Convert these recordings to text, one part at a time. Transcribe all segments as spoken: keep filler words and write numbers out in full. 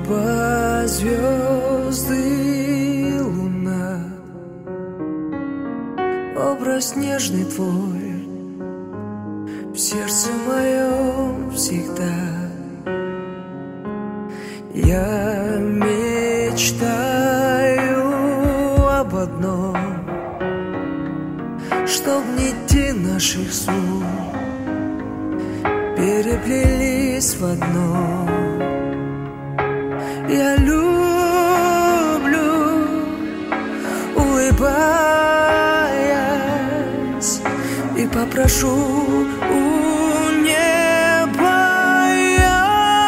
Небо, звезды, луна, образ нежный твой в сердце моем всегда. Я мечтаю об одном, чтоб нити наших снов переплелись в одно. Я люблю, улыбаясь, и попрошу у неба я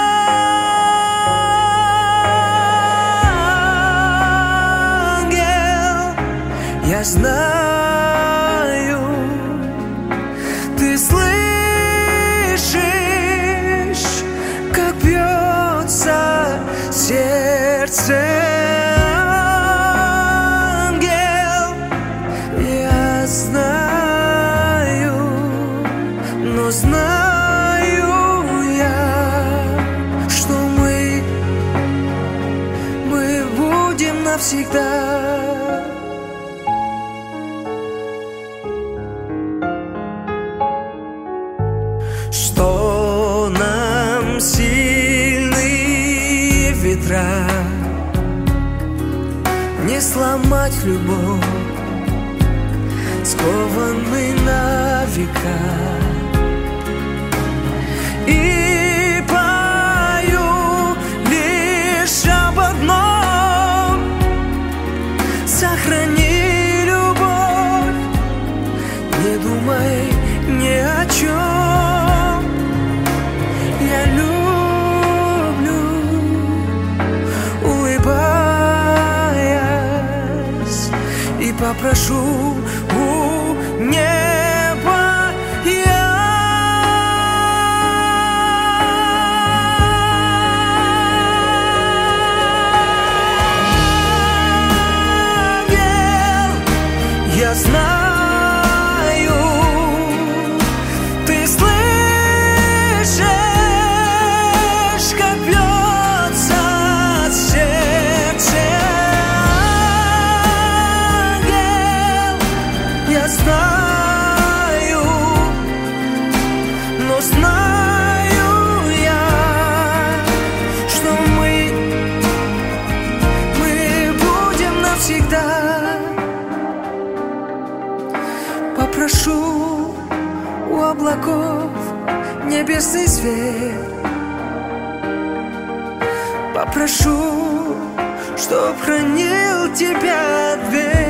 ангел. Я знаю, ты слышишь, как бьется сердце, ангел. Я знаю, но знаю я, что мы, мы будем навсегда. Что нам сильные ветра, не сломать любовь, скованный на века. И пою лишь об одном: сохрани любовь, не думай ни о чем. Я люблю, улыбаясь, и попрошу у неба я ангел. Я знаю, ты слышишь, как бьется сердце, ангел. Я знаю, но знаю я, что мы, мы будем навсегда. Попрошу у облаков небесный свет, попрошу, чтоб хранил тебя дверь.